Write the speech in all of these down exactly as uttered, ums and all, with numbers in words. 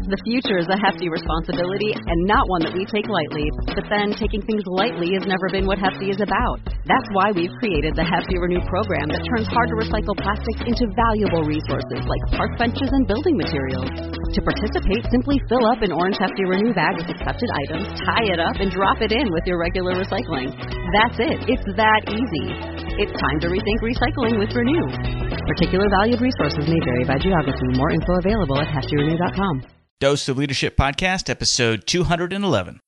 The future is a hefty responsibility and not one that we take lightly. But then, taking things lightly has never been what Hefty is about. That's why we've created the Hefty Renew program that turns hard-to-recycle plastics into valuable resources like park benches and building materials. To participate, simply fill up an orange Hefty Renew bag with accepted items, tie it up, and drop it in with your regular recycling. That's it. It's that easy. It's time to rethink recycling with Renew. Particular valued resources may vary by geography. More info available at hefty renew dot com. Dose of Leadership Podcast, episode two hundred eleven.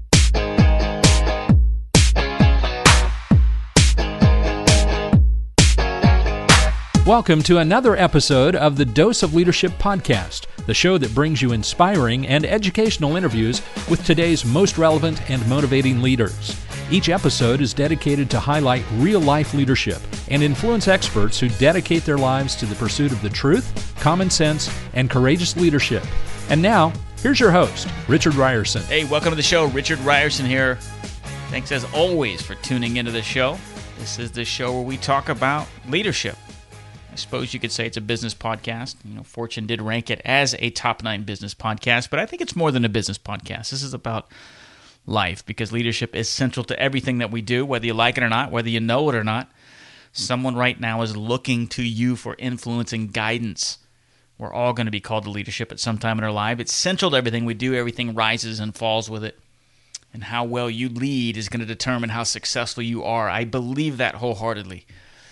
Welcome to another episode of the Dose of Leadership Podcast, the show that brings you inspiring and educational interviews with today's most relevant and motivating leaders. Each episode is dedicated to highlight real-life leadership and influence experts who dedicate their lives to the pursuit of the truth, common sense, and courageous leadership. And now, here's your host, Richard Ryerson. Hey, welcome to the show. Richard Ryerson here. Thanks as always for tuning into the show. This is the show where we talk about leadership. I suppose you could say it's a business podcast. You know, Fortune did rank it as a top nine business podcast, but I think it's more than a business podcast. This is about life, because leadership is central to everything that we do, whether you like it or not, whether you know it or not. Someone right now is looking to you for influence and guidance. We're all going to be called to leadership at some time in our life. It's central to everything we do. Everything rises and falls with it. And how well you lead is going to determine how successful you are. I believe that wholeheartedly.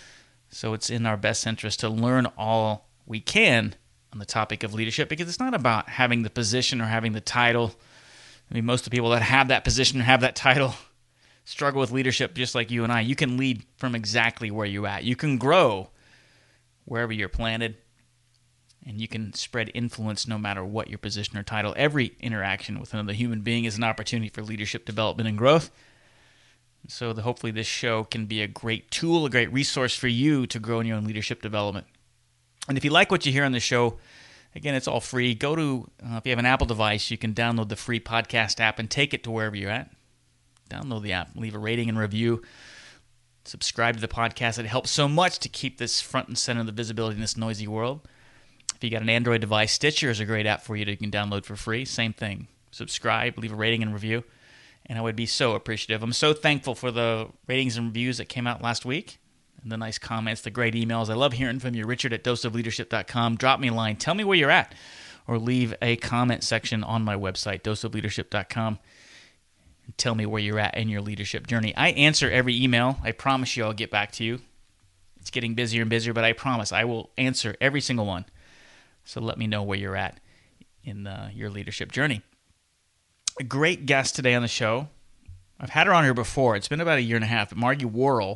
So it's in our best interest to learn all we can on the topic of leadership, because it's not about having the position or having the title. I mean, most of the people that have that position or have that title struggle with leadership just like you and I. You can lead from exactly where you're at. You can grow wherever you're planted, and you can spread influence no matter what your position or title. Every interaction with another human being is an opportunity for leadership development and growth. So the, hopefully this show can be a great tool, a great resource for you to grow in your own leadership development. And if you like what you hear on the show, again, it's all free. Go to, uh, if you have an Apple device, you can download the free podcast app and take it to wherever you're at. Download the app, leave a rating and review, subscribe to the podcast. It helps so much to keep this front and center of the visibility in this noisy world. If you got an Android device, Stitcher is a great app for you that you can download for free. Same thing. Subscribe, leave a rating and review, and I would be so appreciative. I'm so thankful for the ratings and reviews that came out last week, and the nice comments, the great emails. I love hearing from you. Richard at dose of leadership dot com. Drop me a line. Tell me where you're at, or leave a comment section on my website, dose of leadership dot com, and tell me where you're at in your leadership journey. I answer every email. I promise you I'll get back to you. It's getting busier and busier, but I promise I will answer every single one. So let me know where you're at in uh, your leadership journey. A great guest today on the show. I've had her on here before. It's been about a year and a half. But Margie Worrell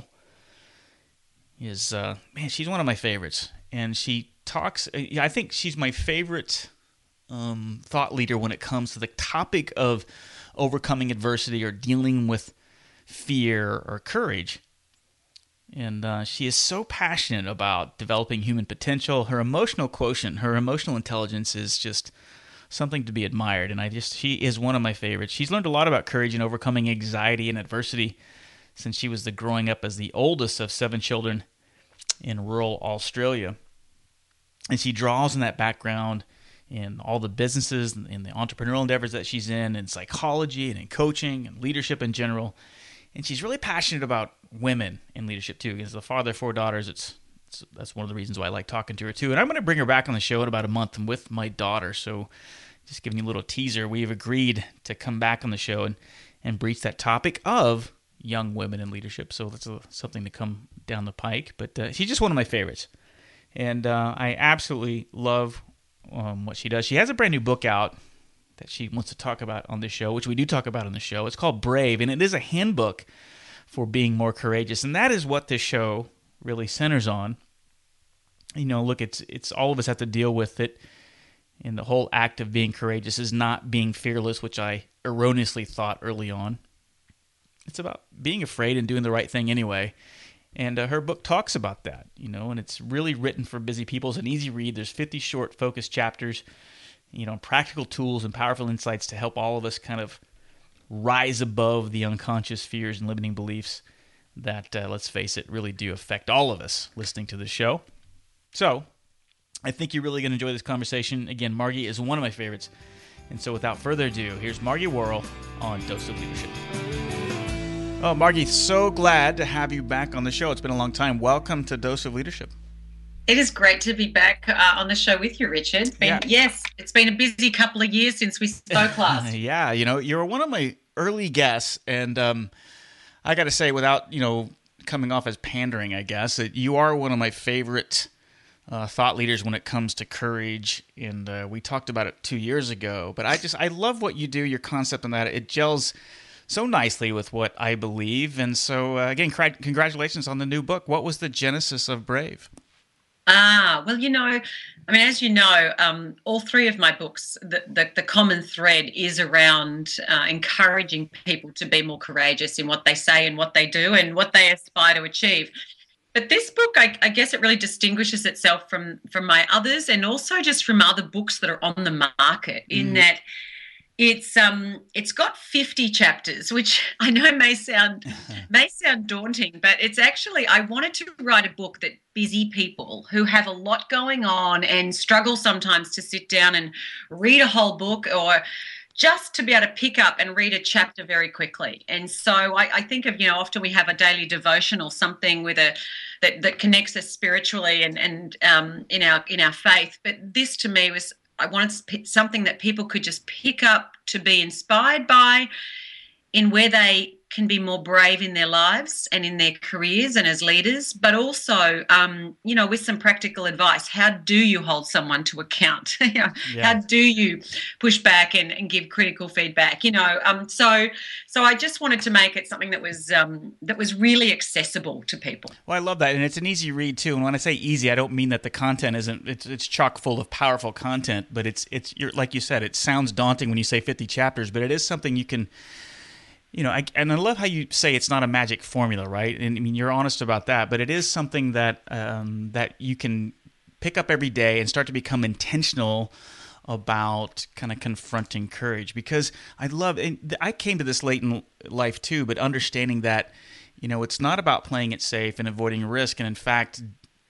is, uh, man, she's one of my favorites. And she talks, I think she's my favorite um, thought leader when it comes to the topic of overcoming adversity or dealing with fear or courage. And uh, she is so passionate about developing human potential. Her emotional quotient, her emotional intelligence is just something to be admired. And I just, she is one of my favorites. She's learned a lot about courage and overcoming anxiety and adversity since she was the growing up as the oldest of seven children in rural Australia. And she draws on that background in all the businesses and the entrepreneurial endeavors that she's in, and psychology and in coaching and leadership in general. And she's really passionate about women in leadership too. As the father of four daughters, it's, it's that's one of the reasons why I like talking to her too. And I'm going to bring her back on the show in about a month and with my daughter. So just giving you a little teaser, we've agreed to come back on the show and, and breach that topic of young women in leadership. So that's a, something to come down the pike. But uh, she's just one of my favorites. And uh, I absolutely love um, what she does. She has a brand new book out that she wants to talk about on this show, which we do talk about on the show. It's called Brave, and it is a handbook for being more courageous. And that is what this show really centers on. You know, look, it's it's all of us have to deal with it. And the whole act of being courageous is not being fearless, which I erroneously thought early on. It's about being afraid and doing the right thing anyway. And uh, her book talks about that, you know, and it's really written for busy people. It's an easy read. There's fifty short, focused chapters, you know, practical tools and powerful insights to help all of us kind of rise above the unconscious fears and limiting beliefs that, uh, let's face it, really do affect all of us listening to the show. So I think you're really going to enjoy this conversation. Again, Margie is one of my favorites. And so without further ado, here's Margie Worrell on Dose of Leadership. Oh, Margie, so glad to have you back on the show. It's been a long time. Welcome to Dose of Leadership. It is great to be back uh, on the show with you, Richard. It's been, yeah. Yes, it's been a busy couple of years since we spoke last. Yeah, you know, you're one of my early guests, and um, I got to say, without, you know, coming off as pandering, I guess, that you are one of my favorite Uh, thought leaders when it comes to courage, and uh, we talked about it two years ago. But I just I love what you do, your concept on that. It gels so nicely with what I believe. And so uh, again, cr- congratulations on the new book. What was the genesis of Brave? Ah, well, you know, I mean, as you know, um, all three of my books, the the, the common thread is around uh, encouraging people to be more courageous in what they say and what they do and what they aspire to achieve. But this book, I, I guess it really distinguishes itself from, from my others, and also just from other books that are on the market, in mm. that it's um it's got fifty chapters, which I know may sound may sound daunting, but it's actually, I wanted to write a book that busy people who have a lot going on and struggle sometimes to sit down and read a whole book, or just to be able to pick up and read a chapter very quickly. And so I, I think of, you know, often we have a daily devotion or something with a that, that connects us spiritually and and um, in our in our faith. But this to me was, I wanted something that people could just pick up to be inspired by, in where they can be more brave in their lives and in their careers and as leaders, but also, um, you know, with some practical advice. How do you hold someone to account? you know, yeah. How do you push back and, and give critical feedback? You know, um, so so I just wanted to make it something that was um, that was really accessible to people. Well, I love that, and it's an easy read too. And when I say easy, I don't mean that the content isn't. It's it's chock full of powerful content, but it's it's you're, like you said, it sounds daunting when you say fifty chapters, but it is something you can. You know, I, and I love how you say it's not a magic formula, right? And I mean, you're honest about that, but it is something that um, that you can pick up every day and start to become intentional about kind of confronting courage. Because I love, and I came to this late in life too, but understanding that, you know, it's not about playing it safe and avoiding risk, and in fact,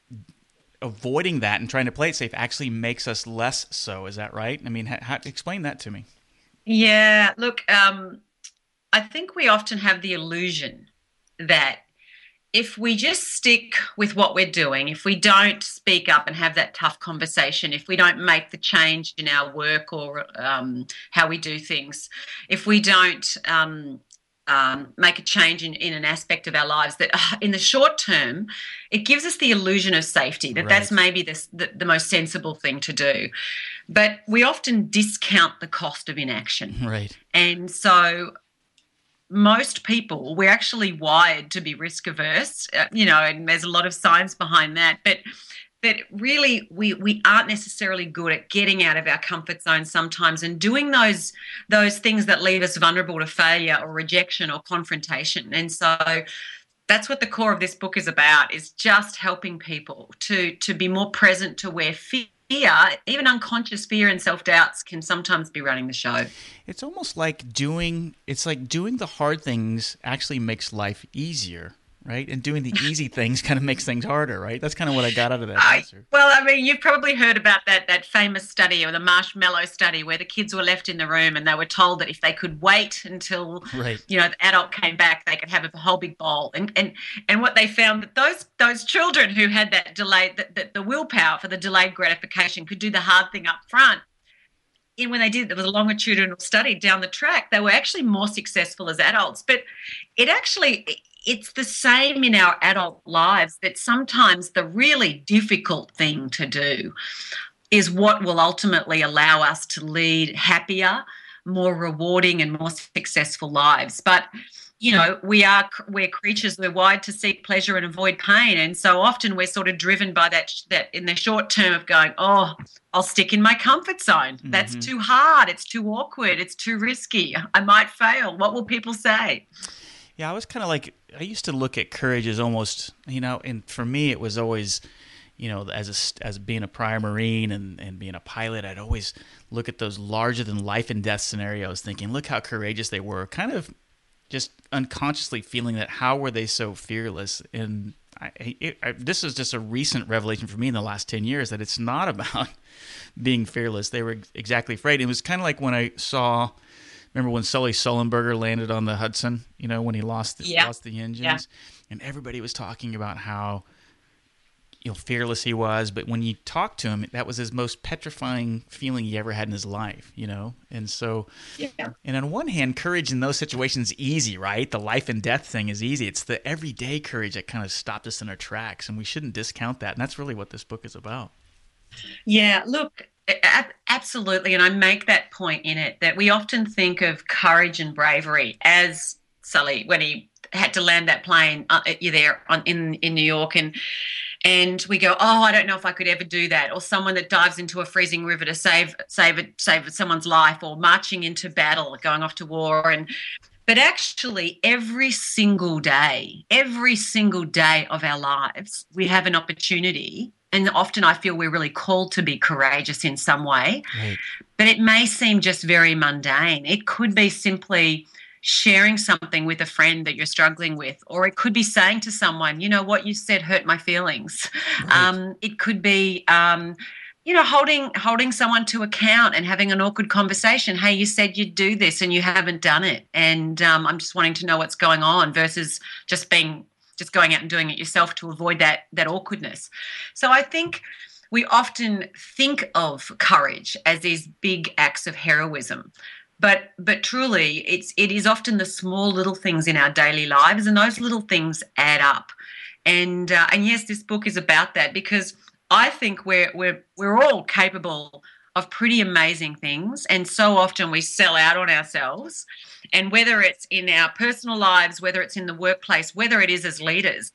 avoiding that and trying to play it safe actually makes us less so. Is that right? I mean, how, how, explain that to me. Yeah, look. Um... I think we often have the illusion that if we just stick with what we're doing, if we don't speak up and have that tough conversation, if we don't make the change in our work or um, how we do things, if we don't um, um, make a change in, in an aspect of our lives, that uh, in the short term, it gives us the illusion of safety, that right. that's maybe this, the, the most sensible thing to do. But we often discount the cost of inaction. Right. And so most people, we're actually wired to be risk averse, uh, you know, and there's a lot of science behind that. But but really, we we aren't necessarily good at getting out of our comfort zone sometimes and doing those those things that leave us vulnerable to failure or rejection or confrontation. And so that's what the core of this book is about, is just helping people to to be more present to where fear, even unconscious fear and self-doubts, can sometimes be running the show. It's almost like doing, it's like doing the hard things actually makes life easier, right? And doing the easy things kind of makes things harder, right? That's kind of what I got out of that I, answer. Well, I mean, you've probably heard about that that famous study, or the marshmallow study, where the kids were left in the room and they were told that if they could wait until, right. you know, the adult came back, they could have a whole big bowl. And and and what they found, that those those children who had that delayed, that the, the willpower for the delayed gratification, could do the hard thing up front. And when they did, there was a longitudinal study down the track, they were actually more successful as adults. But it actually, it's the same in our adult lives, that sometimes the really difficult thing to do is what will ultimately allow us to lead happier, more rewarding and more successful lives. But, you know, we are, we're creatures, we're wired to seek pleasure and avoid pain. And so often we're sort of driven by that, that in the short term of going, oh, I'll stick in my comfort zone. That's mm-hmm. too hard. It's too awkward. It's too risky. I might fail. What will people say? Yeah, I was kind of like, I used to look at courage as almost, you know, and for me it was always, you know, as a, as being a prior Marine and, and being a pilot, I'd always look at those larger than life and death scenarios thinking, look how courageous they were, kind of just unconsciously feeling that how were they so fearless. And I, it, I, this is just a recent revelation for me in the last ten years that it's not about being fearless. They were exactly afraid. It was kind of like when I saw, remember when Sully Sullenberger landed on the Hudson, you know, when he lost the, yeah. lost the engines, yeah. and everybody was talking about how, you know, fearless he was, but when you talked to him, that was his most petrifying feeling he ever had in his life, you know? And so, yeah. and on one hand, courage in those situations is easy, right? The life and death thing is easy. It's the everyday courage that kind of stopped us in our tracks, and we shouldn't discount that. And that's really what this book is about. Yeah, look, absolutely. And I make that point in it, that we often think of courage and bravery as Sully, when he had to land that plane uh, you there on, in, in New York, and And we go, oh, I don't know if I could ever do that. Or someone that dives into a freezing river to save save it, save someone's life, or marching into battle, going off to war. And but actually, every single day, every single day of our lives, we have an opportunity. And often I feel we're really called to be courageous in some way. Right. But it may seem just very mundane. It could be simply sharing something with a friend that you're struggling with, or it could be saying to someone, you know, what you said hurt my feelings. Right. Um, it could be, um, you know, holding holding someone to account and having an awkward conversation. Hey, you said you'd do this and you haven't done it, and um, I'm just wanting to know what's going on, versus just being just going out and doing it yourself to avoid that that awkwardness. So I think we often think of courage as these big acts of heroism. But but truly, it's it is often the small little things in our daily lives, and those little things add up. And uh, and yes, this book is about that, because I think we're we're we're all capable of pretty amazing things, and so often we sell out on ourselves. And whether it's in our personal lives, whether it's in the workplace, whether it is as leaders,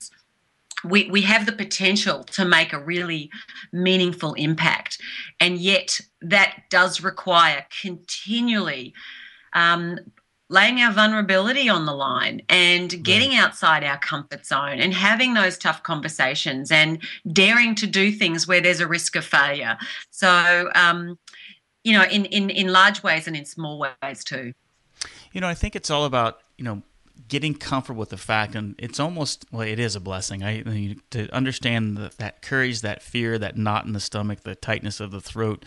we we have the potential to make a really meaningful impact. And yet that does require continually um, laying our vulnerability on the line and getting right. outside our comfort zone and having those tough conversations and daring to do things where there's a risk of failure. So, um, you know, in, in, in large ways and in small ways too. You know, I think it's all about, you know, getting comfortable with the fact, and it's almost, well, it is a blessing. I to understand the, that courage, that fear, that knot in the stomach, the tightness of the throat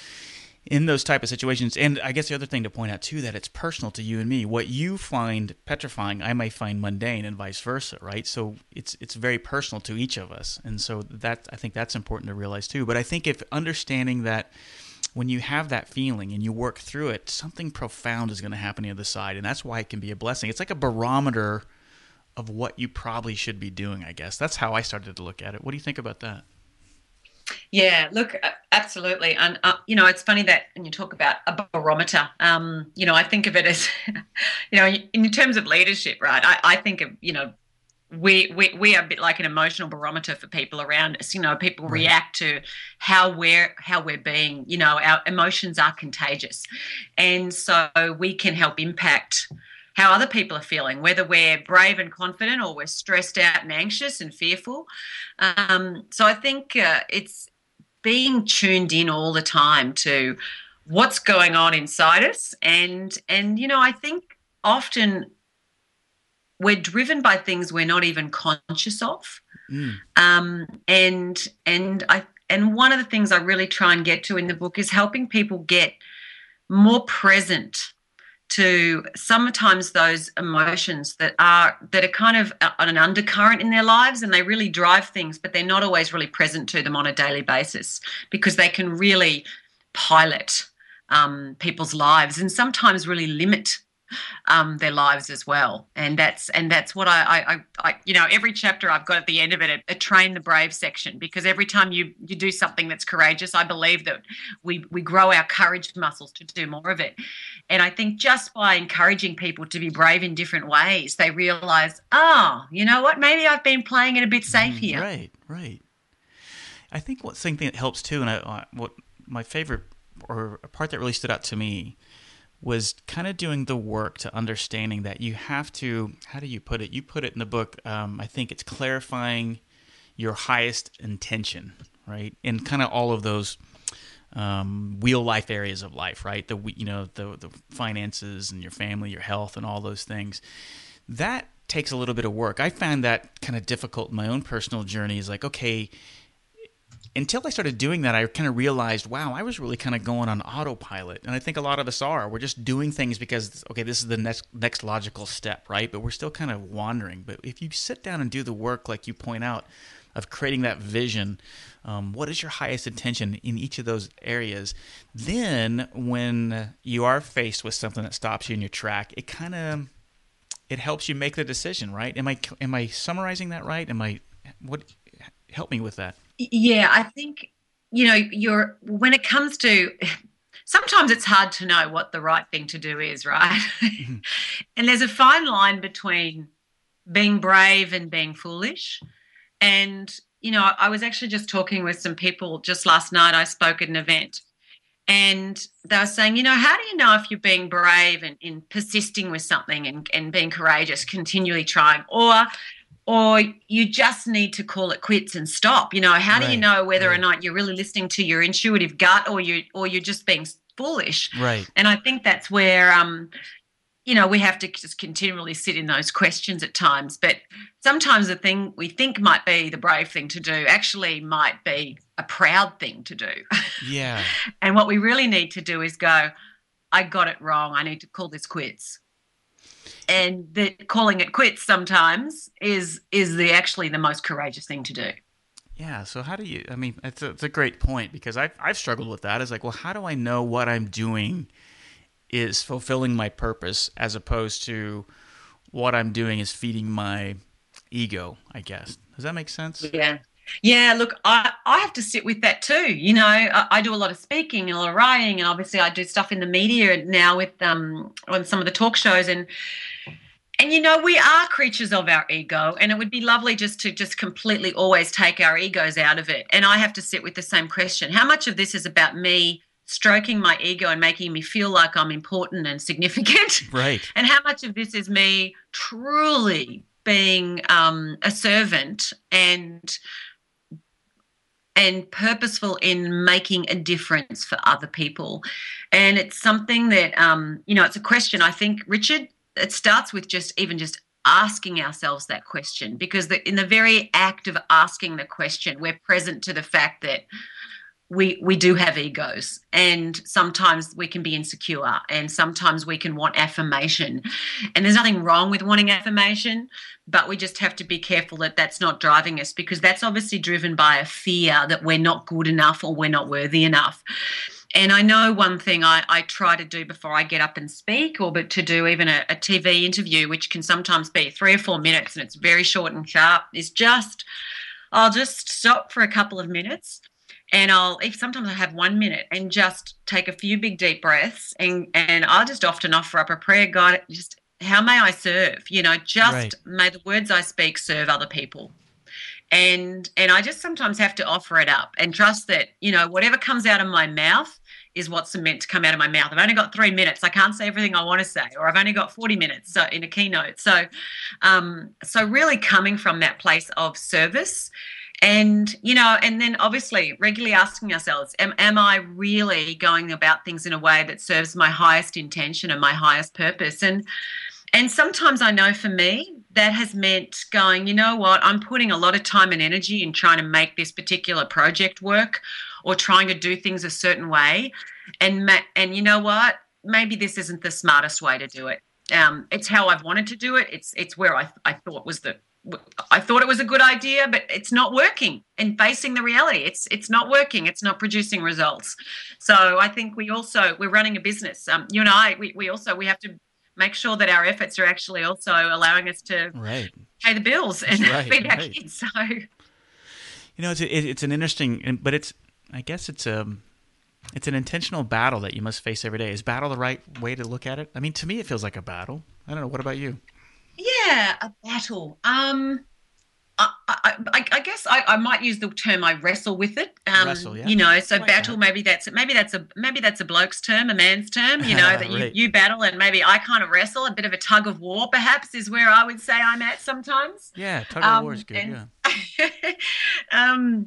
in those type of situations. And I guess the other thing to point out too, that it's personal to you and me. What you find petrifying, I may find mundane, and vice versa, right? So it's it's very personal to each of us, and so that I think that's important to realize too. But I think if understanding that, when you have that feeling and you work through it, something profound is going to happen on the other side, and that's why it can be a blessing. It's like a barometer of what you probably should be doing, I guess. That's how I started to look at it. What do you think about that? Yeah, look, absolutely. And, uh, you know, it's funny that when you talk about a barometer, um, you know, I think of it as, you know, in terms of leadership, right? I, I think of, you know, We, we we are a bit like an emotional barometer for people around us. You know, people right. react to how we're how we're being. You know, our emotions are contagious, and so we can help impact how other people are feeling, whether we're brave and confident or we're stressed out and anxious and fearful. Um, so I think uh, it's being tuned in all the time to what's going on inside us, and and you know, I think often we're driven by things we're not even conscious of. Mm. Um, and and I and one of the things I really try and get to in the book is helping people get more present to sometimes those emotions that are that are kind of on an undercurrent in their lives, and they really drive things, but they're not always really present to them on a daily basis, because they can really pilot um, people's lives and sometimes really limit Um, their lives as well. And that's and that's what I, I, I, you know, every chapter I've got at the end of it, a, a train the brave section, because every time you, you do something that's courageous, I believe that we, we grow our courage muscles to do more of it. And I think just by encouraging people to be brave in different ways, they realize, oh, you know what, maybe I've been playing it a bit safe here. Right, right. I think what something that helps too, and I, what my favorite, or a part that really stood out to me, was kind of doing the work to understanding that you have to, how do you put it? You put it in the book, um, I think it's clarifying your highest intention, right? In kind of all of those um, real life areas of life, right? The, you know, the, the finances and your family, your health and all those things. That takes a little bit of work. I found that kind of difficult in my own personal journey. Is like, okay, until I started doing that, I kind of realized, wow, I was really kind of going on autopilot. And I think a lot of us are. We're just doing things because, okay, this is the next next logical step, right? But we're still kind of wandering. But if you sit down and do the work, like you point out, of creating that vision, um, what is your highest intention in each of those areas? Then when you are faced with something that stops you in your track, it kind of, it helps you make the decision, right? Am I am I summarizing that right? Am I, what, help me with that. Yeah, I think, you know, you're, when it comes to, sometimes it's hard to know what the right thing to do is, right? Mm-hmm. And there's a fine line between being brave and being foolish. And, you know, I was actually just talking with some people just last night. I spoke at an event, and they were saying, you know, how do you know if you're being brave and, and persisting with something and, and being courageous, continually trying, or or you just need to call it quits and stop? You know, how do right. you know whether right. or not you're really listening to your intuitive gut, or you or you're just being foolish? Right. And I think that's where um you know, we have to just continually sit in those questions at times. But sometimes the thing we think might be the brave thing to do actually might be a proud thing to do. Yeah. And what we really need to do is go, I got it wrong. I need to call this quits. And that calling it quits sometimes is is the actually the most courageous thing to do. Yeah. So how do you, I mean, it's a, it's a great point, because I've, I've struggled with that. It's like, well, how do I know what I'm doing is fulfilling my purpose, as opposed to what I'm doing is feeding my ego, I guess. Does that make sense? Yeah. Yeah, look, I, I have to sit with that too. You know, I, I do a lot of speaking and a lot of writing, and obviously I do stuff in the media now with um on some of the talk shows, and and you know, we are creatures of our ego, and it would be lovely just to just completely always take our egos out of it. And I have to sit with the same question. How much of this is about me stroking my ego and making me feel like I'm important and significant? Right. And how much of this is me truly being um, a servant and and purposeful in making a difference for other people? And it's something that, um, you know, it's a question, I think, Richard, it starts with just even just asking ourselves that question, because the, in the very act of asking the question, we're present to the fact that we we do have egos, and sometimes we can be insecure, and sometimes we can want affirmation. And there's nothing wrong with wanting affirmation, but we just have to be careful that that's not driving us, because that's obviously driven by a fear that we're not good enough or we're not worthy enough. And I know one thing I, I try to do before I get up and speak, or but to do even a, a T V interview, which can sometimes be three or four minutes and it's very short and sharp, is just, I'll just stop for a couple of minutes. And I'll, if sometimes I have one minute, and just take a few big deep breaths, and, and I'll just often offer up a prayer. God, just how may I serve? You know, just right. May the words I speak serve other people. And and I just sometimes have to offer it up and trust that, you know, whatever comes out of my mouth is what's meant to come out of my mouth. I've only got three minutes. I can't say everything I want to say, or I've only got forty minutes so in a keynote. So, um, so really coming from that place of service. And, you know, and then obviously regularly asking ourselves, am, am I really going about things in a way that serves my highest intention and my highest purpose? And and sometimes I know for me that has meant going, you know what, I'm putting a lot of time and energy in trying to make this particular project work, or trying to do things a certain way. And, and you know what, maybe this isn't the smartest way to do it. Um, it's how I've wanted to do it. It's it's where I, I thought was the I thought it was a good idea, but it's not working. And facing the reality, it's it's not working. It's not producing results. So I think we also, we're running a business. Um, you and I, we, we also, we have to make sure that our efforts are actually also allowing us to right. pay the bills and right, feed our right. kids. So, you know, it's a, it's an interesting, but it's, I guess it's a, it's an intentional battle that you must face every day. Is battle the right way to look at it? I mean, to me, it feels like a battle. I don't know. What about you? Yeah, a battle. Um, I, I, I, I guess I, I might use the term I wrestle with it. Um, wrestle, yeah. You know, so like battle. That. Maybe that's maybe that's a maybe that's a bloke's term, a man's term. You know, that right. you, you battle, and maybe I kind of wrestle. A bit of a tug of war, perhaps, is where I would say I'm at sometimes. Yeah, tug of um, war is good. And, yeah. um,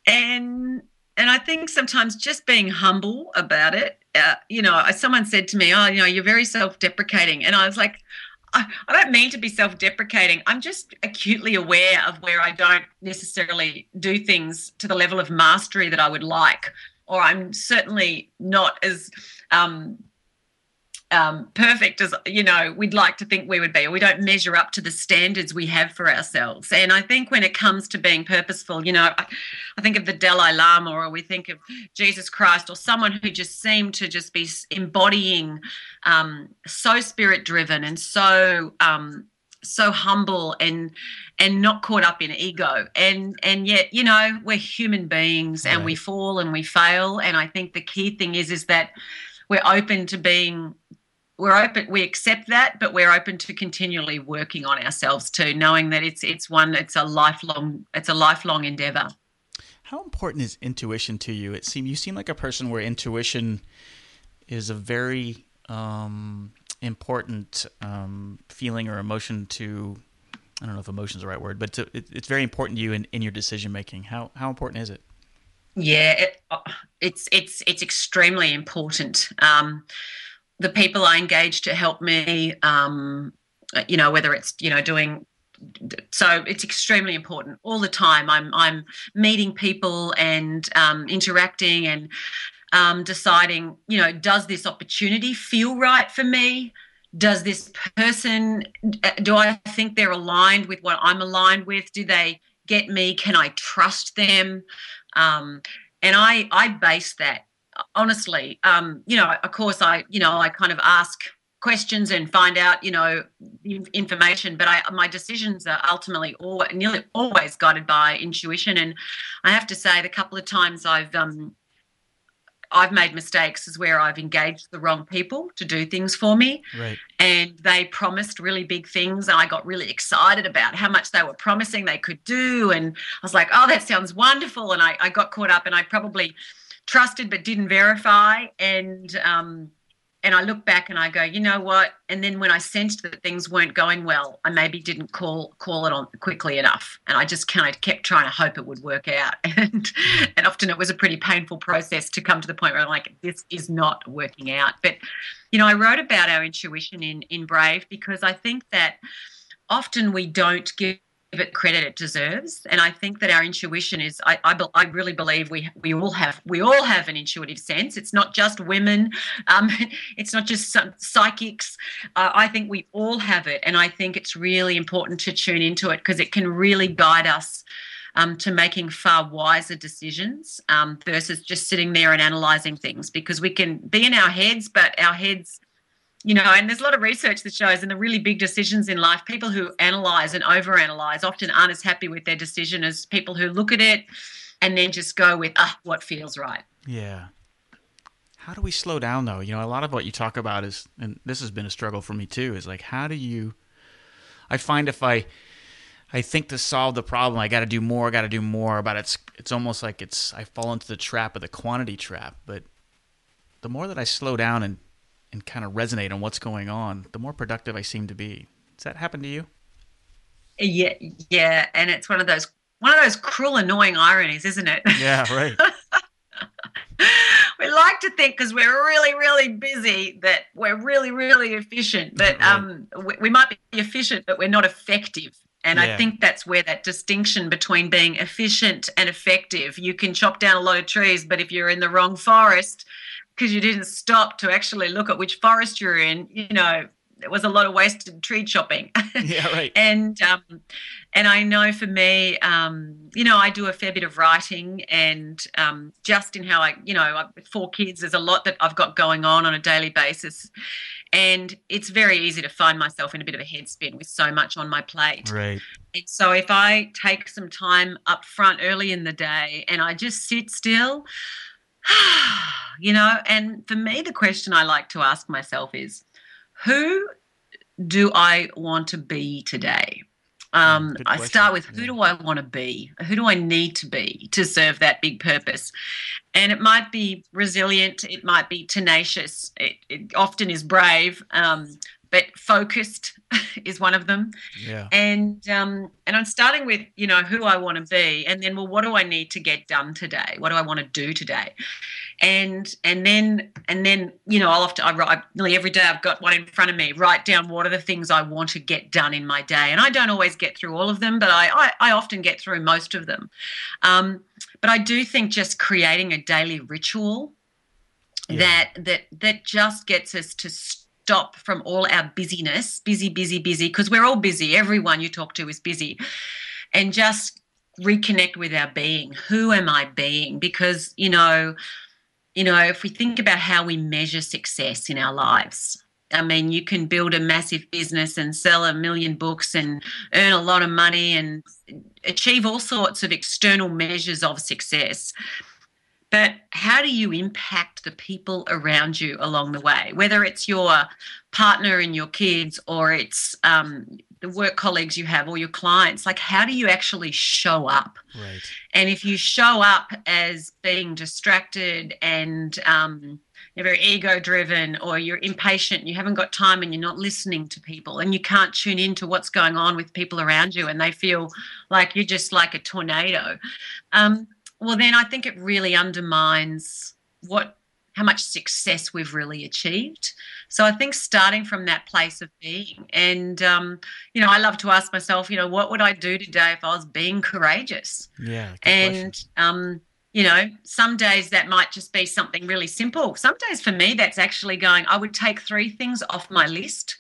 and and I think sometimes just being humble about it. Uh, you know, someone said to me, "Oh, you know, you're very self-deprecating," and I was like, I, I don't mean to be self-deprecating. I'm just acutely aware of where I don't necessarily do things to the level of mastery that I would like, or I'm certainly not as um, um, perfect as, you know, we'd like to think we would be, or we don't measure up to the standards we have for ourselves. And I think when it comes to being purposeful, you know, I, I think of the Dalai Lama, or we think of Jesus Christ, or someone who just seemed to just be embodying um, so spirit-driven and so um, so humble and and not caught up in ego. And and yet, you know, we're human beings, and right. we fall and we fail. And I think the key thing is is that we're open to being. We're open. We accept that, but we're open to continually working on ourselves too, knowing that it's it's one. It's a lifelong. It's a lifelong endeavor. How important is intuition to you? It seem you seem like a person where intuition is a very um, important um, feeling or emotion to. I don't know if emotion is the right word, but to, it, it's very important to you in, in your decision making. How how important is it? Yeah, it, it's it's it's extremely important. Um, the people I engage to help me, um, you know, whether it's, you know, doing, so it's extremely important all the time. I'm I'm meeting people and um, interacting and um, deciding, you know, does this opportunity feel right for me? Does this person, do I think they're aligned with what I'm aligned with? Do they get me? Can I trust them? Um, and I I base that. Honestly, um, you know, of course, I, you know, I kind of ask questions and find out, you know, information, but I, my decisions are ultimately always, nearly always guided by intuition. And I have to say, the couple of times I've, um, I've made mistakes is where I've engaged the wrong people to do things for me. Right. And they promised really big things, and I got really excited about how much they were promising they could do. And I was like, oh, that sounds wonderful. And I, I got caught up, and I probably trusted but didn't verify, and um, and I look back and I go, you know what? And then when I sensed that things weren't going well, I maybe didn't call call it on quickly enough, and I just kind of kept trying to hope it would work out. And and often it was a pretty painful process to come to the point where I'm like, this is not working out. But you know, I wrote about our intuition in in Brave because I think that often we don't give it credit it deserves, and I think that our intuition is. I, I, I really believe we we all have we all have an intuitive sense. It's not just women. Um, it's not just some psychics. Uh, I think we all have it, and I think it's really important to tune into it because it can really guide us um, to making far wiser decisions um, versus just sitting there and analysing things. Because we can be in our heads, but our heads. You know, and there's a lot of research that shows in the really big decisions in life, people who analyse and overanalyse often aren't as happy with their decision as people who look at it and then just go with, ah, what feels right. Yeah. How do we slow down, though? You know, a lot of what you talk about is, and this has been a struggle for me too, is like, how do you, I find if I, I think to solve the problem, I got to do more, got to do more, but it's, it's almost like it's, I fall into the trap of the quantity trap. But the more that I slow down and and kind of resonate on what's going on, the more productive I seem to be. Does that happen to you? Yeah, yeah, and it's one of those one of those cruel, annoying ironies, isn't it? Yeah, right. We like to think because we're really, really busy that we're really, really efficient, but right. um, we, we might be efficient, but we're not effective. And yeah. I think that's where that distinction between being efficient and effective, you can chop down a lot of trees, but if you're in the wrong forest, because you didn't stop to actually look at which forest you're in, you know, there was a lot of wasted tree chopping. Yeah, right. and um, and I know for me, um, you know, I do a fair bit of writing, and um, just in how I, you know, I've with four kids, there's a lot that I've got going on on a daily basis, and it's very easy to find myself in a bit of a headspin with so much on my plate. Right. And so if I take some time up front early in the day and I just sit still. You know, and for me, the question I like to ask myself is, who do I want to be today? Um, I start with, who do I want to be? Who do I need to be to serve that big purpose? And it might be resilient. It might be tenacious. It, it often is brave, um, but focused is one of them. Yeah. And um, and I'm starting with, you know, who I want to be, and then, well, what do I need to get done today? What do I want to do today? And and then and then you know I'll often I write nearly every day. I've got one in front of me. Write down what are the things I want to get done in my day, and I don't always get through all of them, but I I, I often get through most of them. Um, but I do think just creating a daily ritual yeah. that that that just gets us to stop from all our busyness, busy, busy, busy, because we're all busy. Everyone you talk to is busy, and just reconnect with our being. Who am I being? Because you know. You know, if we think about how we measure success in our lives, I mean, you can build a massive business and sell a million books and earn a lot of money and achieve all sorts of external measures of success. But how do you impact the people around you along the way, whether it's your partner and your kids or it's um, the work colleagues you have or your clients? Like, how do you actually show up? Right. And if you show up as being distracted and um, you're very ego-driven or you're impatient, you haven't got time and you're not listening to people and you can't tune into what's going on with people around you and they feel like you're just like a tornado, um, well, then I think it really undermines what how much success we've really achieved. So I think starting from that place of being, and, um, you know, I love to ask myself, you know, what would I do today if I was being courageous? Yeah. And, um, you know, some days that might just be something really simple. Some days for me, that's actually going, I would take three things off my list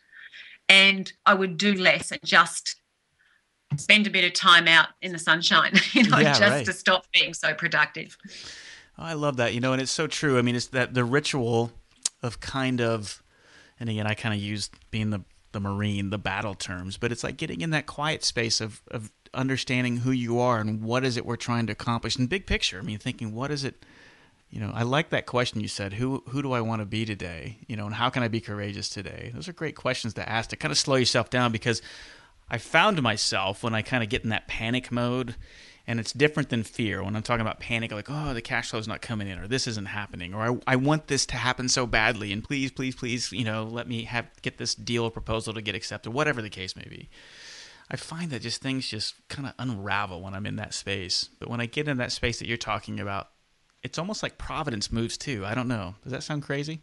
and I would do less and just spend a bit of time out in the sunshine, you know, yeah, just right. to stop being so productive. Oh, I love that, you know, and it's so true. I mean, it's that the ritual of kind of, and again, I kind of used being the, the Marine, the battle terms, but it's like getting in that quiet space of, of understanding who you are and what is it we're trying to accomplish in big picture. I mean, thinking, what is it, you know, I like that question you said, who who do I want to be today, you know, and how can I be courageous today? Those are great questions to ask to kind of slow yourself down, because I found myself when I kind of get in that panic mode, and it's different than fear. When I'm talking about panic, like, oh, the cash flow's not coming in, or this isn't happening, or I, I want this to happen so badly, and please, please, please, you know, let me have get this deal or proposal to get accepted, whatever the case may be. I find that just things just kind of unravel when I'm in that space. But when I get in that space that you're talking about, it's almost like Providence moves too. I don't know. Does that sound crazy?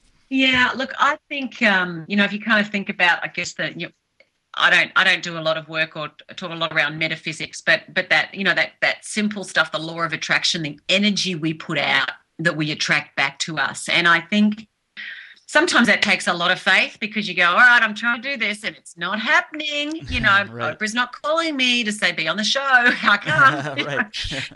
Yeah, look, I think, um, you know, if you kind of think about, I guess, that you know, I don't I don't do a lot of work or talk a lot around metaphysics, but but that, you know, that that simple stuff, the law of attraction, the energy we put out that we attract back to us. And I think sometimes that takes a lot of faith, because you go, all right, I'm trying to do this and it's not happening. You know, right. Oprah's not calling me to say be on the show. I can't. right.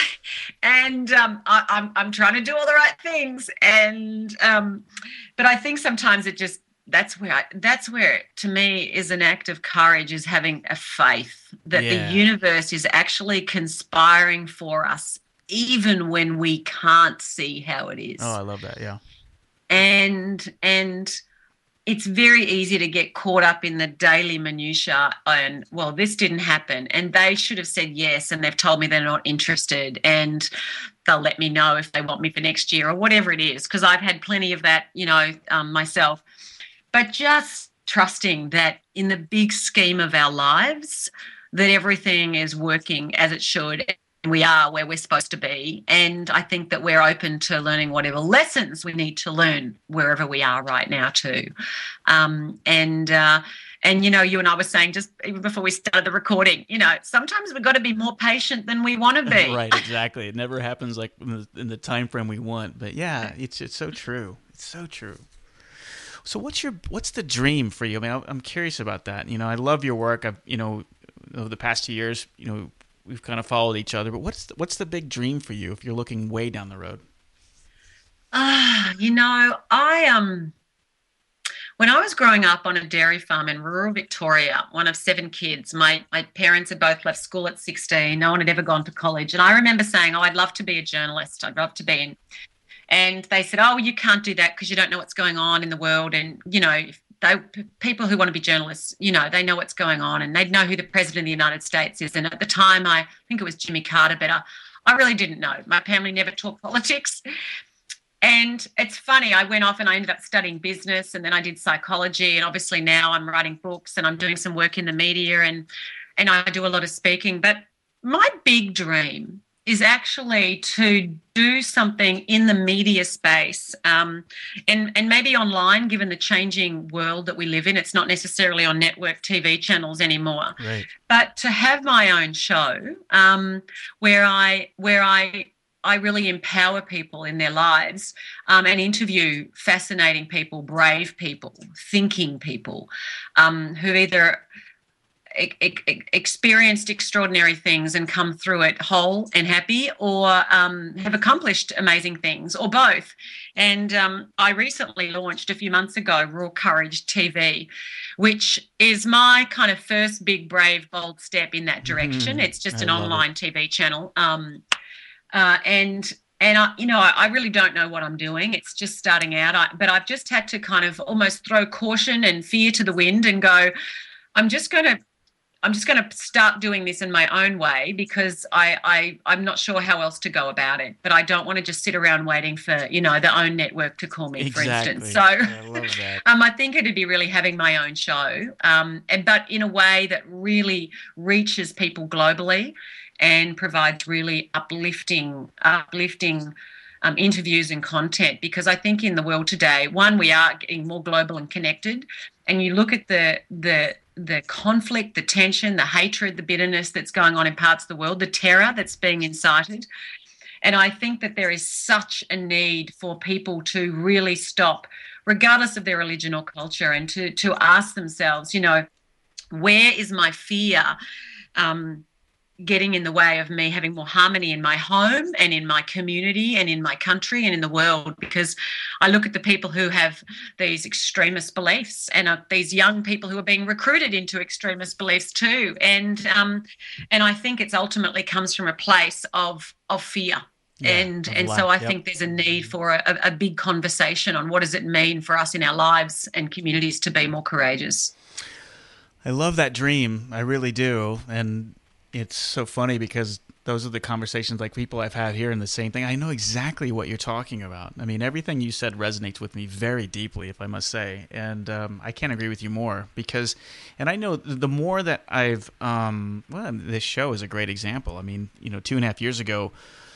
And um, I, I'm I'm trying to do all the right things. And um, but I think sometimes it just That's where I, that's where to me is an act of courage, is having a faith that yeah. the universe is actually conspiring for us, even when we can't see how it is. Oh, I love that. Yeah. And and it's very easy to get caught up in the daily minutiae and, well, this didn't happen and they should have said yes and they've told me they're not interested and they'll let me know if they want me for next year or whatever it is, because I've had plenty of that, you know, um, myself. But just trusting that in the big scheme of our lives, that everything is working as it should. And we are where we're supposed to be. And I think that we're open to learning whatever lessons we need to learn wherever we are right now too. Um, and, uh, and, you know, you and I were saying just even before we started the recording, you know, sometimes we've got to be more patient than we want to be. Right, exactly. It never happens like in the, in the time frame we want. But yeah, it's it's so true. It's so true. So what's your what's the dream for you? I mean, I'm curious about that. You know, I love your work. I've you know, over the past two years, you know, we've kind of followed each other. But what's the, what's the big dream for you if you're looking way down the road? Ah, uh, you know, I um, when I was growing up on a dairy farm in rural Victoria, one of seven kids, my my parents had both left school at sixteen. No one had ever gone to college, and I remember saying, "Oh, I'd love to be a journalist. I'd love to be in." And they said, oh, you can't do that because you don't know what's going on in the world. And, you know, if they, people who want to be journalists, you know, they know what's going on and they'd know who the president of the United States is. And at the time, I think it was Jimmy Carter, but I, I really didn't know. My family never taught politics. And it's funny, I went off and I ended up studying business and then I did psychology. And obviously now I'm writing books and I'm doing some work in the media and, and I do a lot of speaking. But my big dream is actually to do something in the media space, um, and, and maybe online, given the changing world that we live in. It's not necessarily on network T V channels anymore. Right. But to have my own show um, where I where I I really empower people in their lives um, and interview fascinating people, brave people, thinking people um, who either experienced extraordinary things and come through it whole and happy, or um, have accomplished amazing things, or both. And um, I recently launched a few months ago Raw Courage T V, which is my kind of first big, brave, bold step in that direction. Mm, it's just I an online it. T V channel. Um, uh, and And, I, you know, I, I really don't know what I'm doing. It's just starting out. I, but I've just had to kind of almost throw caution and fear to the wind and go, I'm just going to I'm just going to start doing this in my own way, because I, I, I'm not sure how else to go about it. But I don't want to just sit around waiting for, you know, the OWN network to call me, exactly. for instance. So I love that. um, I think it'd be really having my own show, um, and but in a way that really reaches people globally and provides really uplifting, uplifting um, interviews and content. Because I think in the world today, one, we are getting more global and connected. And you look at the the the conflict, the tension, the hatred, the bitterness that's going on in parts of the world, the terror that's being incited. And I think that there is such a need for people to really stop, regardless of their religion or culture, and to to ask themselves, you know, where is my fear um, getting in the way of me having more harmony in my home and in my community and in my country and in the world? Because I look at the people who have these extremist beliefs, and uh, these young people who are being recruited into extremist beliefs too. And um, and I think it's ultimately comes from a place of of fear. Yeah, and and so I yep. think there's a need for a, a big conversation on what does it mean for us in our lives and communities to be more courageous. I love that dream. I really do. And it's so funny because those are the conversations like people I've had here, and the same thing. I know exactly what you're talking about. I mean, everything you said resonates with me very deeply, if I must say. And um, I can't agree with you more because, and I know the more that I've, um, well, this show is a great example. I mean, you know, two and a half years ago,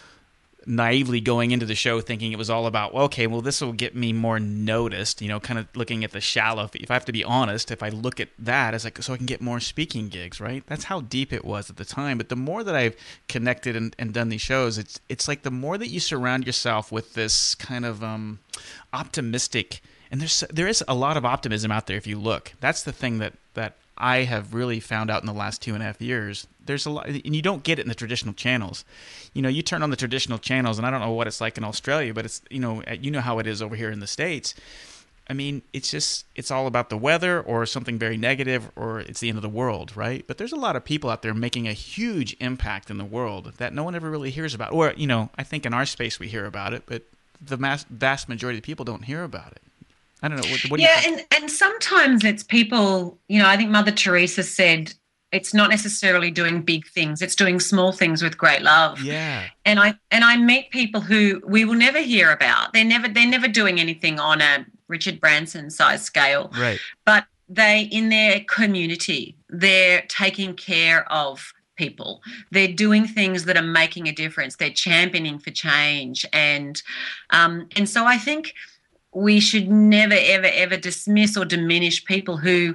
naively going into the show thinking it was all about, well, okay, well, this will get me more noticed, you know, kind of looking at the shallow. If I have to be honest, if I look at that as like, so I can get more speaking gigs, right? That's how deep it was at the time. But the more that I've connected and, and done these shows, it's it's like the more that you surround yourself with this kind of um, optimistic, and there's there is a lot of optimism out there if you look. That's the thing that that I have really found out in the last two and a half years. There's a lot, and you don't get it in the traditional channels. You know, you turn on the traditional channels, and I don't know what it's like in Australia, but it's, you know, you know how it is over here in the States. I mean, it's just, it's all about the weather or something very negative, or it's the end of the world, right? But there's a lot of people out there making a huge impact in the world that no one ever really hears about. Or, you know, I think in our space we hear about it, but the mass, vast majority of people don't hear about it. I don't know. What, what do yeah, you think? and, and sometimes it's people, you know, I think Mother Teresa said, it's not necessarily doing big things. It's doing small things with great love. Yeah. And I and I meet people who we will never hear about. They're never they're never doing anything on a Richard Branson size scale. Right. But they, in their community, they're taking care of people. They're doing things that are making a difference. They're championing for change. And um, and so I think we should never, ever, ever dismiss or diminish people who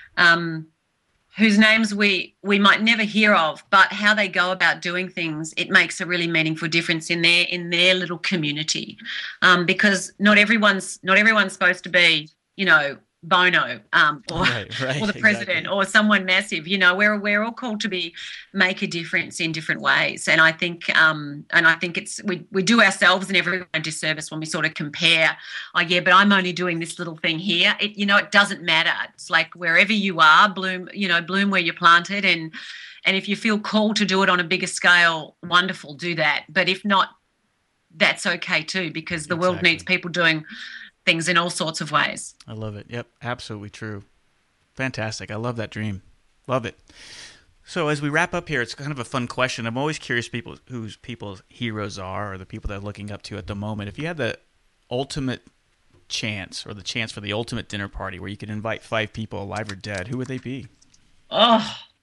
um whose names we, we might never hear of, but how they go about doing things, it makes a really meaningful difference in their in their little community, um, because not everyone's not everyone's supposed to be, you know, Bono um, or, right, right, or the president exactly. or someone massive. You know, we're we're all called to be make a difference in different ways, and I think um, and I think it's we we do ourselves and everyone a disservice when we sort of compare. Oh yeah, but I'm only doing this little thing here. It you know it doesn't matter. It's like wherever you are, bloom. You know, bloom where you're planted, and and if you feel called to do it on a bigger scale, wonderful, do that. But if not, that's okay too, because the exactly. world needs people doing things in all sorts of ways. I love it. Yep, absolutely true. Fantastic. I love that dream. Love it. So as we wrap up here, it's kind of a fun question. I'm always curious people whose people's heroes are, or the people they're looking up to at the moment. If you had the ultimate chance, or the chance for the ultimate dinner party where you could invite five people, alive or dead, who would they be? Oh,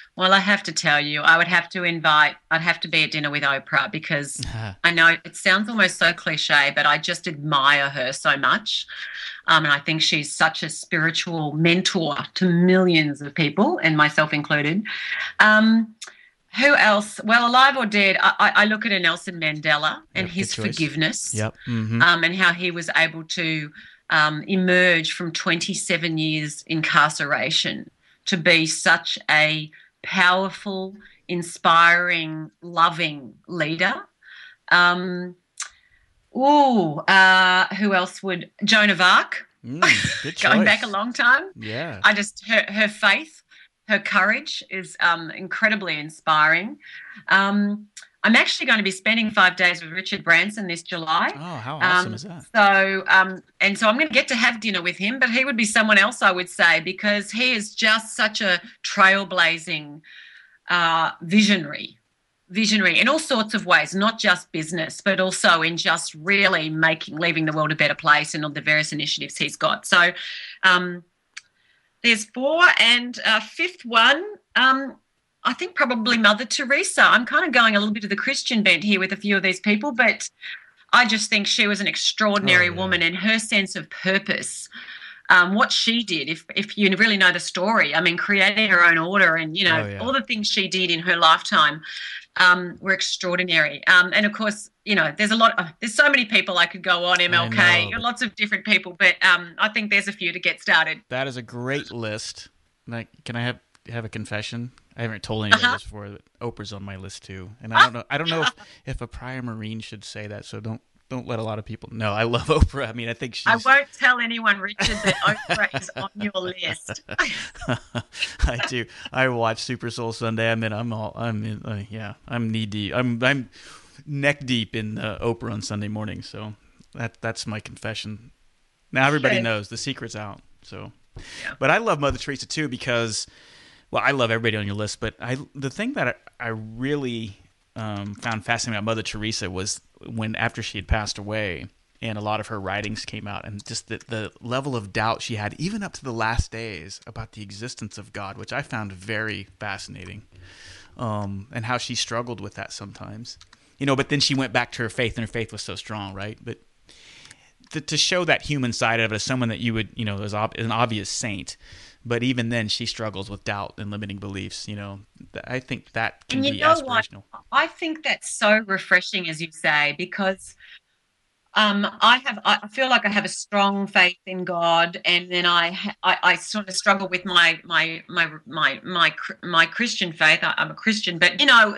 Well, I have to tell you, I would have to invite, I'd have to be at dinner with Oprah because I know it sounds almost so cliche, but I just admire her so much. Um, and I think she's such a spiritual mentor to millions of people, and myself included. Um, who else? Well, alive or dead, I, I look at a Nelson Mandela and Yep, his good choice. forgiveness, Yep. Mm-hmm. um, and how he was able to um, emerge from twenty-seven years incarceration to be such a powerful, inspiring, loving leader. Um, ooh, uh, who else would? Joan of Arc. Mm, good Going choice. back a long time. Yeah. I just her her faith, her courage is um, incredibly inspiring. Um, I'm actually going to be spending five days with Richard Branson this July. Oh, how awesome um, is that? So, um, and so I'm going to get to have dinner with him, but he would be someone else, I would say, because he is just such a trailblazing uh, visionary, visionary in all sorts of ways, not just business, but also in just really making, leaving the world a better place and all the various initiatives he's got. So um, there's four, and uh, fifth one, um, I think probably Mother Teresa. I'm kind of going a little bit of the Christian bent here with a few of these people, but I just think she was an extraordinary Oh, yeah. woman, and her sense of purpose, um, what she did, if if you really know the story, I mean, creating her own order and, you know, Oh, yeah. all the things she did in her lifetime um, were extraordinary. Um, and, of course, you know, there's a lot of, there's so many people I could go on, M L K, I know, but- lots of different people, but um, I think there's a few to get started. That is a great list. Like, can I have have a confession? I haven't told anybody Uh-huh. this before, but Oprah's on my list too. And I don't know. I don't know if, if a prior Marine should say that. So don't don't let a lot of people know. I love Oprah. I mean, I think she's. I won't tell anyone, Richard, that Oprah is on your list. I do. I watch Super Soul Sunday. I mean, I'm all. I'm in. Uh, yeah. I'm knee deep. I'm. I'm neck deep in uh, Oprah on Sunday morning. So that that's my confession. Now everybody Okay. knows the secret's out. So, Yeah. but I love Mother Teresa too because, well, I love everybody on your list. But I the thing that I, I really um, found fascinating about Mother Teresa was when after she had passed away and a lot of her writings came out, and just the, the level of doubt she had, even up to the last days, about the existence of God, which I found very fascinating, um, and how she struggled with that sometimes. You know, but then she went back to her faith, and her faith was so strong, right? But to, to show that human side of it as someone that you would, you know, as ob- an obvious saint, but even then she struggles with doubt and limiting beliefs. You know, Th- I think that can And you be know what? aspirational. I think that's so refreshing, as you say, because um, I have, I feel like I have a strong faith in God, and then I, ha- I, I sort of struggle with my, my, my, my, my, cr- my Christian faith. I, I'm a Christian, but you know,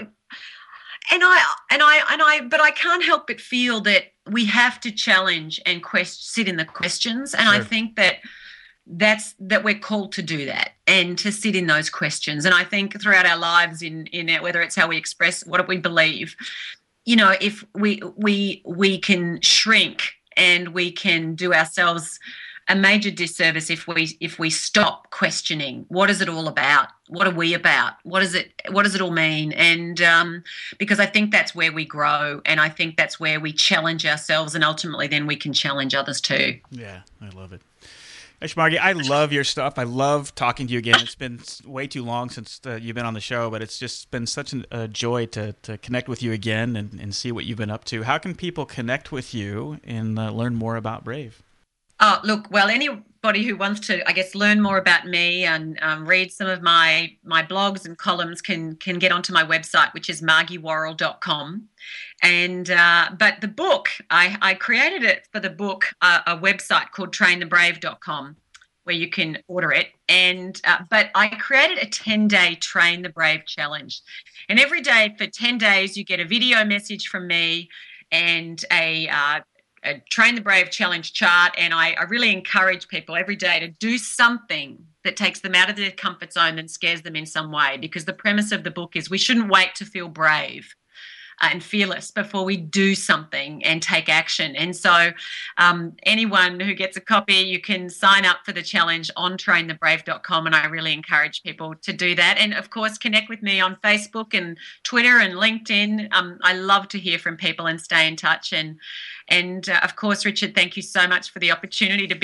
and I, and I, and I, but I can't help but feel that we have to challenge and quest, sit in the questions, and I Sure. think that. That's that we're called to do that and to sit in those questions. And I think throughout our lives, in in our, whether it's how we express what we believe, you know, if we we we can shrink and we can do ourselves a major disservice if we if we stop questioning what is it all about, what are we about, what is it what does it all mean, and um, because I think that's where we grow, and I think that's where we challenge ourselves, and ultimately then we can challenge others too. Yeah, I love it. Hey, Margie, I love your stuff. I love talking to you again. It's been s- way too long since uh, you've been on the show, but it's just been such an, a joy to, to connect with you again and, and see what you've been up to. How can people connect with you and uh, learn more about Brave? Oh, look, well, anybody who wants to, I guess, learn more about me and um, read some of my my blogs and columns can can get onto my website, which is margie worrell dot com. And uh, but the book, I, I created it for the book, uh, a website called train the brave dot com, where you can order it. And uh, but I created a ten-day Train the Brave challenge, and every day for ten days you get a video message from me and a uh, a Train the Brave challenge chart, and I, I really encourage people every day to do something that takes them out of their comfort zone and scares them in some way, because the premise of the book is we shouldn't wait to feel brave uh, and fearless before we do something and take action. And so um, anyone who gets a copy, you can sign up for the challenge on train the brave dot com, and I really encourage people to do that. And, of course, connect with me on Facebook and Twitter and LinkedIn. Um, I love to hear from people and stay in touch. And And, uh, of course, Richard, thank you so much for the opportunity to be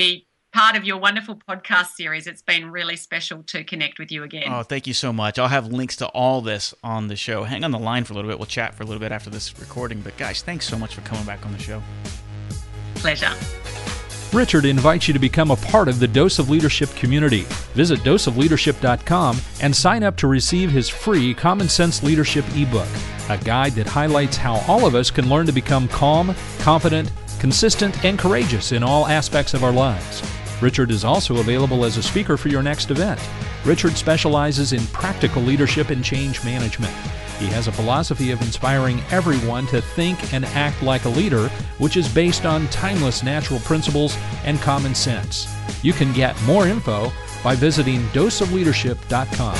part of your wonderful podcast series. It's been really special to connect with you again. Oh, thank you so much. I'll have links to all this on the show. Hang on the line for a little bit. We'll chat for a little bit after this recording. But guys, thanks so much for coming back on the show. Pleasure. Richard invites you to become a part of the Dose of Leadership community. Visit dose of leadership dot com and sign up to receive his free Common Sense Leadership ebook, a guide that highlights how all of us can learn to become calm, confident, consistent, and courageous in all aspects of our lives. Richard is also available as a speaker for your next event. Richard specializes in practical leadership and change management. He has a philosophy of inspiring everyone to think and act like a leader, which is based on timeless natural principles and common sense. You can get more info by visiting dose of leadership dot com.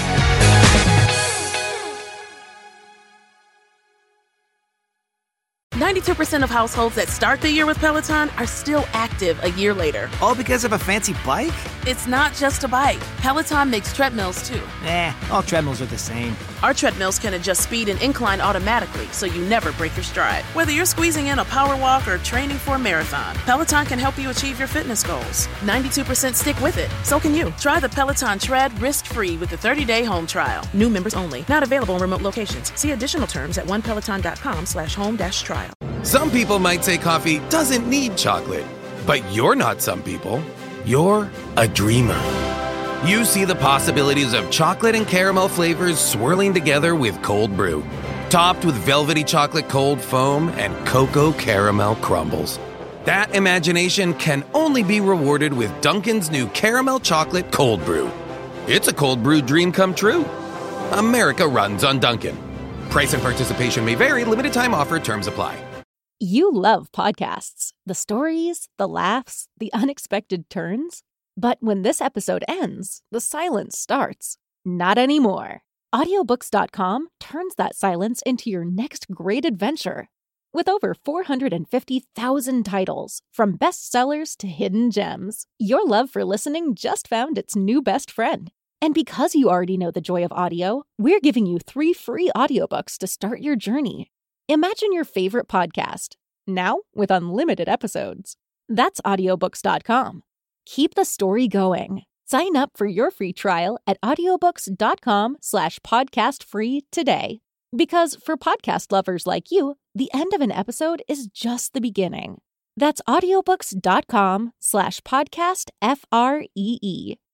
ninety-two percent of households that start the year with Peloton are still active a year later. All because of a fancy bike? It's not just a bike. Peloton makes treadmills too. Eh, all treadmills are the same. Our treadmills can adjust speed and incline automatically, so you never break your stride. Whether you're squeezing in a power walk or training for a marathon, Peloton can help you achieve your fitness goals. ninety-two percent stick with it. So can you. Try the Peloton Tread risk-free with the thirty-day home trial. New members only. Not available in remote locations. See additional terms at one peloton dot com slash home dash trial. Some people might say coffee doesn't need chocolate, but you're not some people. You're a dreamer. You see the possibilities of chocolate and caramel flavors swirling together with cold brew, topped with velvety chocolate cold foam and cocoa caramel crumbles. That imagination can only be rewarded with Dunkin's new caramel chocolate cold brew. It's a cold brew dream come true. America runs on Dunkin'. Price and participation may vary. Limited time offer. Terms apply. You love podcasts, the stories, the laughs, the unexpected turns. But when this episode ends, the silence starts. Not anymore. audiobooks dot com turns that silence into your next great adventure. With over four hundred fifty thousand titles, from bestsellers to hidden gems, your love for listening just found its new best friend. And because you already know the joy of audio, we're giving you three free audiobooks to start your journey. Imagine your favorite podcast, now with unlimited episodes. That's audiobooks dot com. Keep the story going. Sign up for your free trial at audiobooks dot com slash podcast free today. Because for podcast lovers like you, the end of an episode is just the beginning. That's audiobooks dot com slash podcast F R E E.